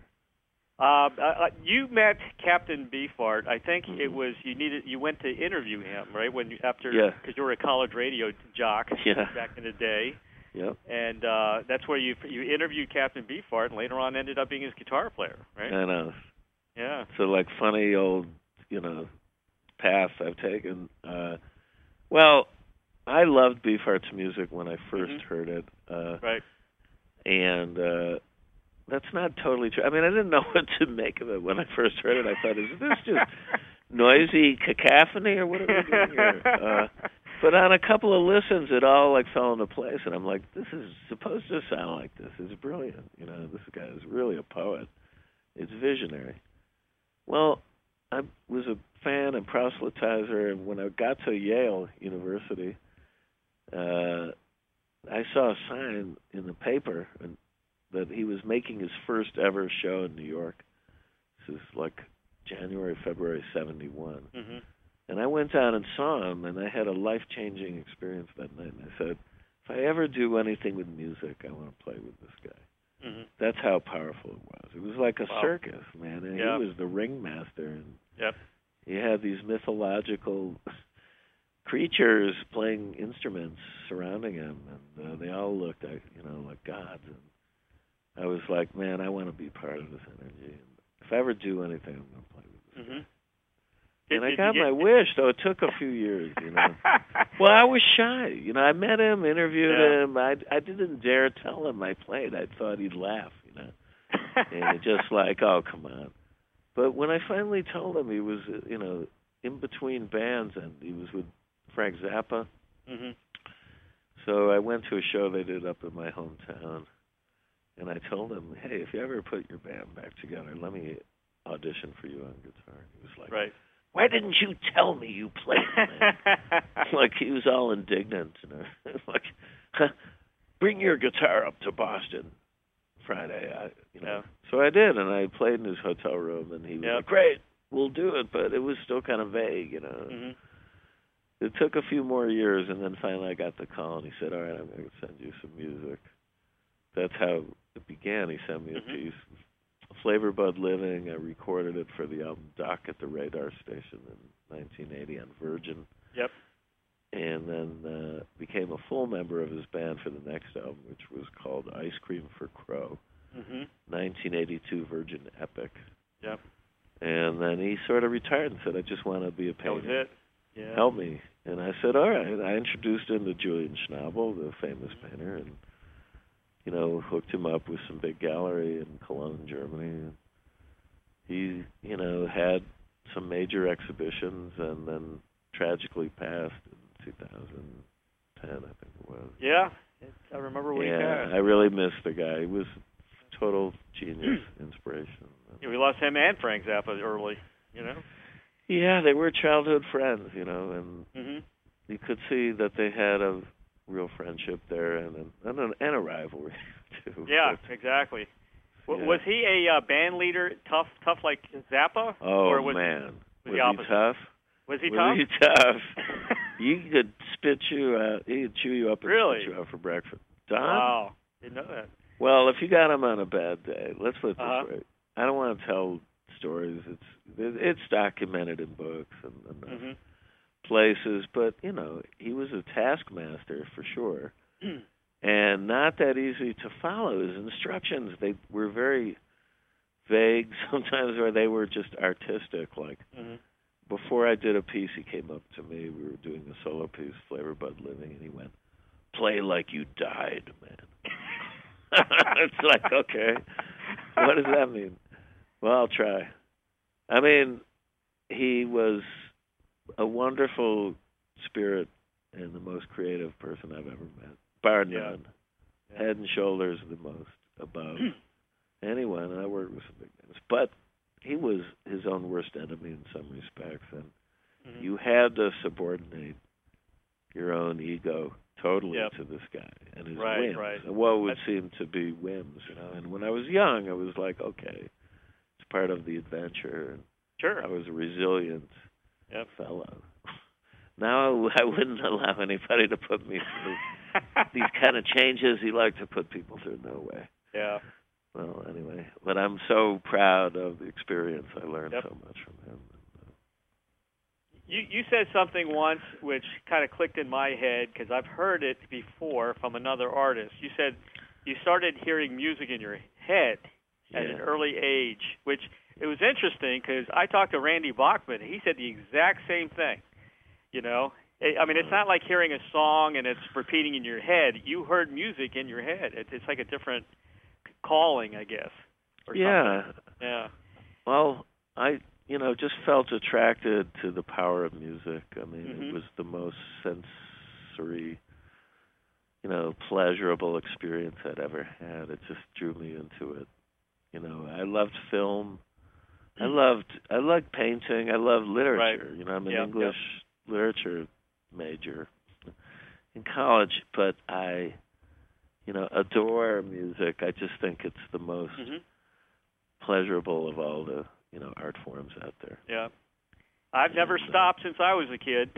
Uh, uh, you met Captain Beefheart. I think it Mhm. was you needed. You went to interview him, right? When you, after Yeah. because you were a college radio jock Yeah. back in the day, Yep. and uh, that's where you you interviewed Captain Beefheart, and later on ended up being his guitar player, right? I know. Yeah. So like funny old, you know, path I've taken. Uh, well, I loved Beefheart's music when I first Mhm. heard it, uh, Right. and uh, that's not totally true. I mean, I didn't know what to make of it when I first heard it. I thought, is this just noisy cacophony or what are we doing here? Uh, but on a couple of listens, it all like fell into place, and I'm like, this is supposed to sound like this. It's brilliant. You know, this guy is really a poet. It's visionary. Well, I was a fan and proselytizer, and when I got to Yale University, uh, I saw a sign in the paper and that he was making his first ever show in New York. This is like January, February seventy-one. Mhm. And I went down and saw him, and I had a life-changing experience that night. And I said, if I ever do anything with music, I want to play with this guy. Mhm. That's how powerful it was. It was like a Wow. circus, man. And Yeah. he was the ringmaster, and Yep. he had these mythological creatures playing instruments surrounding him, and uh, they all looked like, you know, like gods. And I was like, man, I want to be part of this energy. And if I ever do anything, I'm going to play with this. Mhm. And I Did- got did you my get- wish, though it took a few years, you know. Well, I was shy. You know, I met him, interviewed Yeah. him. I, I didn't dare tell him I played. I thought he'd laugh, you know. And just like, oh, come on. But when I finally told him he was, uh, you know, in between bands and he was with Frank Zappa, Mhm. so I went to a show they did up in my hometown, and I told him, hey, if you ever put your band back together, let me audition for you on guitar. He was like, Right. why didn't you tell me you played, man? Like he was all indignant, you know. Like, huh, bring your guitar up to Boston Friday, I, you know. Yeah. So I did, and I played in his hotel room, and he was Yep. like, great, we'll do it, but it was still kind of vague, you know. Mhm. It took a few more years, and then finally I got the call, and he said, all right, I'm going to send you some music. That's how it began. He sent me a Mhm. piece, Flavor Bud Living. I recorded it for the album Doc at the Radar Station in nineteen eighty on Virgin. Yep. And then uh, became a full member of his band for the next album, which was called Ice Cream for Crow, Mhm. nineteen eighty-two Virgin Epic. Yep. And then he sort of retired and said, I just want to be a painter. That was it. Yeah. Help me. And I said, all right. I introduced him to Julian Schnabel, the famous painter, and, you know, hooked him up with some big gallery in Cologne, Germany. And he, you know, had some major exhibitions and then tragically passed in two thousand ten, I think it was. Yeah. I remember when yeah, he passed. I really missed the guy. He was total genius, inspiration. Yeah, we lost him and Frank Zappa early, you know? Yeah, they were childhood friends, you know, and mm-hmm. you could see that they had a real friendship there and a, and, a, and a rivalry, too. Yeah, but, exactly. W- yeah. Was he a uh, band leader, tough tough like Zappa? Oh, or was, man. Was, was the opposite? he tough? Was he was tough? Was he tough? He could spit you out. He could chew you up and really? spit you out for breakfast. Don? Wow. Didn't know that. Well, if you got him on a bad day, let's put it this uh-huh. way. I don't want to tell stories. It's it's documented in books and, and mm-hmm. places, but you know he was a taskmaster for sure, and not that easy to follow. His instructions, they were very vague sometimes, or they were just artistic. Like mm-hmm. before I did a piece, he came up to me. We were doing a solo piece, Flavor Bud Living, and he went, "Play like you died, man." It's like, okay, what does that mean? Well, I'll try. I mean, he was a wonderful spirit and the most creative person I've ever met, bar none. Yeah. Yeah. Head and shoulders the most above anyone, and I worked with some big names. But he was his own worst enemy in some respects, and mm-hmm. you had to subordinate your own ego totally yep. to this guy and his right, whims, right. and what would That's... seem to be whims, you know. And when I was young, I was like, okay, it's part of the adventure. And sure. I was a resilient yep. fellow. Now I wouldn't allow anybody to put me through these kind of changes he liked to put people through. No way. Yeah. Well, anyway, but I'm so proud of the experience. I learned yep. so much from him. You you said something once which kind of clicked in my head because I've heard it before from another artist. You said you started hearing music in your head at yeah. an early age, which it was interesting because I talked to Randy Bachman. And he said the exact same thing. You know, I mean, it's not like hearing a song and it's repeating in your head. You heard music in your head. It's, it's like a different calling, I guess. Or yeah. something. Yeah. Well, I. You know, just felt attracted to the power of music. I mean, mm-hmm. it was the most sensory, you know, pleasurable experience I'd ever had. It just drew me into it. You know, I loved film. I loved, I liked painting. I loved literature. Right. You know, I'm an yep, English yep. literature major in college, but I, you know, adore music. I just think it's the most mm-hmm. pleasurable of all the, you know, art forms out there. Yeah. I've never and, stopped uh, since I was a kid.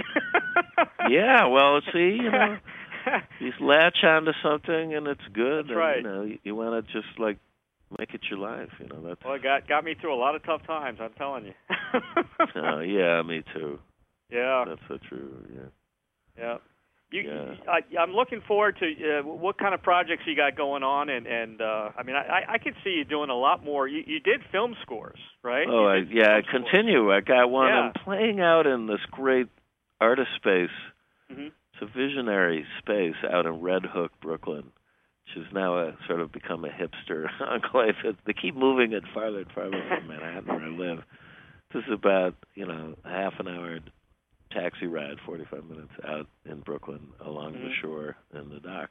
Yeah, well, see, you know, you latch onto something and it's good. That's and, right. You know, you, you want to just, like, make it your life, you know. That's, well, it got, got me through a lot of tough times, I'm telling you. uh, yeah, me too. Yeah. That's so true, yeah. Yeah. You, yeah. I, I'm looking forward to uh, what kind of projects you got going on, and and uh, I mean, I, I could see you doing a lot more. You, you did film scores, right? Oh, I, yeah, I continue. I got one. Yeah. I'm playing out in this great artist space. Mm-hmm. It's a visionary space out in Red Hook, Brooklyn, which is now a sort of become a hipster enclave. They keep moving it farther and farther from Manhattan, where I live. This is about, you know, a half an hour taxi ride, forty-five minutes out in Brooklyn along mm-hmm. the shore and the docks.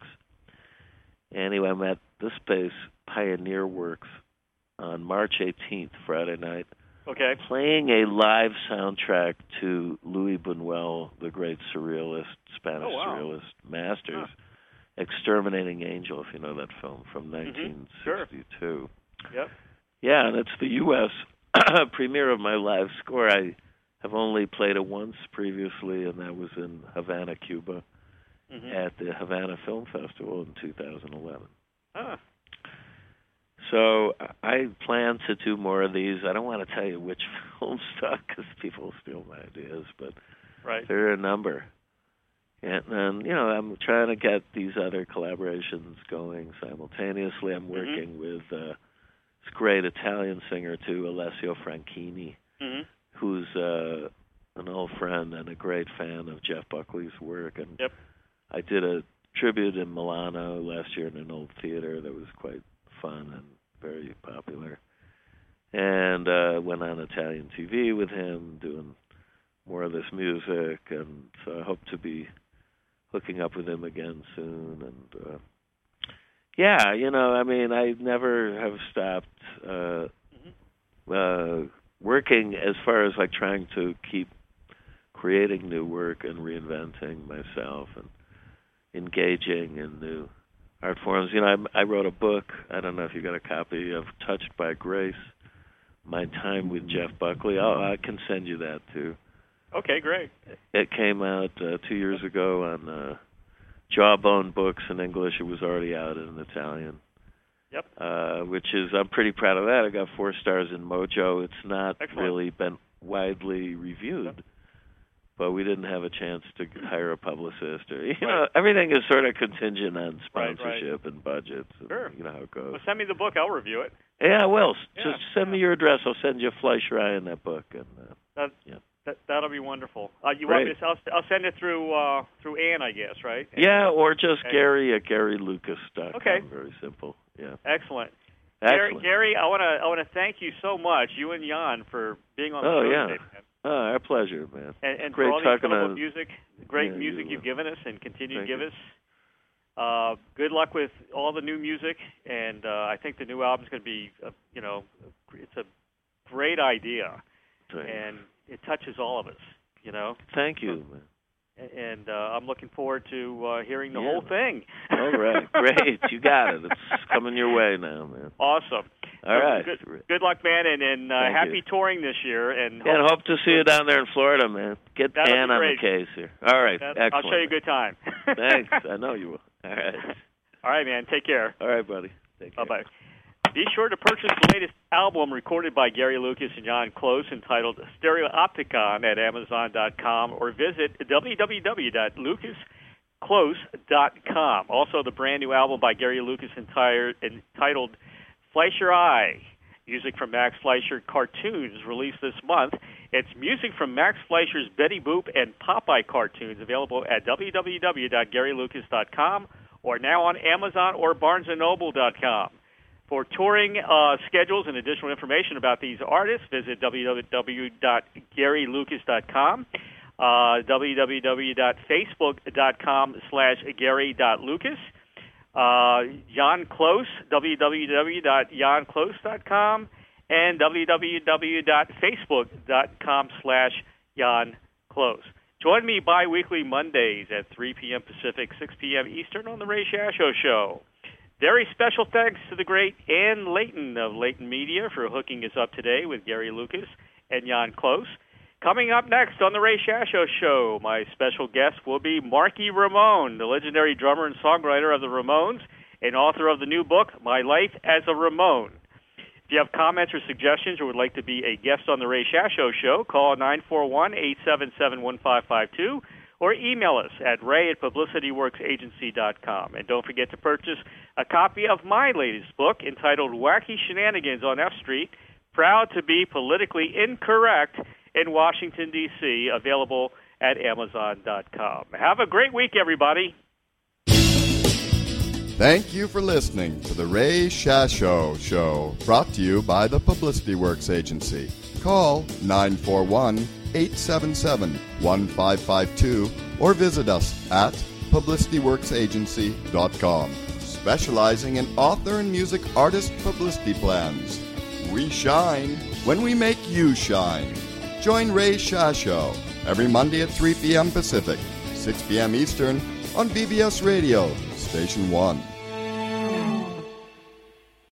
Anyway, I'm at this space, Pioneer Works, on March eighteenth, Friday night, okay, playing a live soundtrack to Louis Buñuel, the great surrealist, Spanish oh, wow. surrealist masters, huh. Exterminating Angel, if you know that film, from nineteen sixty-two. Mm-hmm. Sure. Yep. Yeah, and it's the U S premiere of my live score. I have only played it once previously, and that was in Havana, Cuba, mm-hmm. at the Havana Film Festival in two thousand eleven. Ah. So I plan to do more of these. I don't want to tell you which film stuck because people steal my ideas, but right. there are a number. And then, you know, I'm trying to get these other collaborations going simultaneously. I'm working mm-hmm. with uh, this great Italian singer too, Alessio Franchini, mm-hmm. who's uh, an old friend and a great fan of Jeff Buckley's work. And yep. I did a tribute in Milano last year in an old theater that was quite fun and very popular. And uh, went on Italian T V with him, doing more of this music, and so I hope to be hooking up with him again soon. And uh, yeah, you know, I mean, I never have stopped uh, mm-hmm. uh, working as far as like trying to keep creating new work and reinventing myself and engaging in new art forms. You know, I, I wrote a book. I don't know if you got a copy of Touched by Grace, My Time with Jeff Buckley. Oh, I can send you that too. Okay, great. It came out uh, two years ago on uh, Jawbone Books in English. It was already out in Italian. Yep. Uh, which is, I'm pretty proud of that. I got four stars in Mojo. It's not Excellent. really been widely reviewed, yep. but we didn't have a chance to hire a publicist. Or, you right. know, everything is sort of contingent on sponsorship right, right. and budgets. And, sure. You know how it goes. Well, send me the book. I'll review it. Yeah, I will. Yeah, Just send yeah. me your address. I'll send you a Fleischer Eye in that book. And uh, that, yeah. that that'll be wonderful. Uh, you Great. want me to? I'll, I'll send it through uh, through Ann, I guess, right? Yeah, or just okay. Gary at Gary Lucas dot com. Okay. Very simple. Yeah. Excellent. Excellent. Gary, Gary, I want to I want to thank you so much, you and Jan, for being on the oh, show yeah. today, man. Oh, our pleasure, man. And, and Great for all the talking incredible on, music, great yeah, music you, you've given us and continue thank to give you. us. Uh, good luck with all the new music, and uh, I think the new album's going to be, uh, you know, it's a great idea, Thanks. and it touches all of us, you know. Thank you, man. And uh, I'm looking forward to uh, hearing the yeah. whole thing. All right, great. You got it. It's coming your way now, man. Awesome. All so right. Good, good luck, man, and, and uh, happy you. touring this year. And yeah, and hope to see you down there in Florida, man. Get That'll Ann on great. the case here. All right, that, excellent. I'll show you a good time. Thanks. I know you will. All right. All right, man. Take care. All right, buddy. Take care. Bye-bye. Be sure to purchase the latest album recorded by Gary Lucas and Jan Close entitled Stereopticon at Amazon dot com or visit w w w dot lucas close dot com. Also, the brand new album by Gary Lucas entire, entitled Fleischer Eye, music from Max Fleischer cartoons released this month. It's music from Max Fleischer's Betty Boop and Popeye cartoons available at w w w dot gary lucas dot com or now on Amazon or barnes and noble dot com. For touring uh, schedules and additional information about these artists, visit w w w dot gary lucas dot com, uh, w w w dot facebook dot com slash gary dot lucas, uh, Jan Close, w w w dot jan close dot com, and w w w dot facebook dot com slash Jan Close. Join me bi-weekly Mondays at three p.m. Pacific, six p.m. Eastern on The Ray Shasho Show. Very special thanks to the great Ann Layton of Layton Media for hooking us up today with Gary Lucas and Jan Close. Coming up next on The Ray Shasho Show, my special guest will be Marky Ramone, the legendary drummer and songwriter of the Ramones and author of the new book, My Life as a Ramone. If you have comments or suggestions or would like to be a guest on The Ray Shasho Show, call nine four one, eight seven seven, one five five two or email us at ray at publicity works agency dot com. And don't forget to purchase a copy of my latest book entitled Wacky Shenanigans on F Street, Proud to be Politically Incorrect in Washington, D C, available at amazon dot com. Have a great week, everybody. Thank you for listening to the Ray Shasho Show, brought to you by the Publicity Works Agency. Call nine four one, eight seven seven, one five five two or visit us at publicity works agency dot com. Specializing in author and music artist publicity plans. We shine when we make you shine. Join Ray Shasho every Monday at three p.m. Pacific, six p.m. Eastern on B B S Radio, Station one.